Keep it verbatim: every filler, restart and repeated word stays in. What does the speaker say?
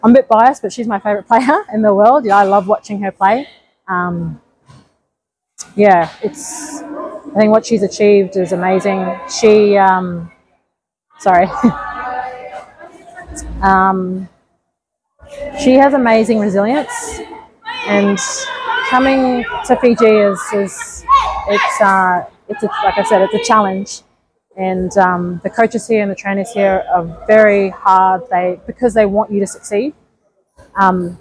I'm a bit biased, but she's my favourite player in the world. Yeah, I love watching her play. Um, yeah, it's. I think what she's achieved is amazing. She, um, sorry, um, she has amazing resilience, and coming to Fiji is, is it's uh, it's a, like I said, it's a challenge. And um, the coaches here and the trainers here are very hard. They because they want you to succeed. Um,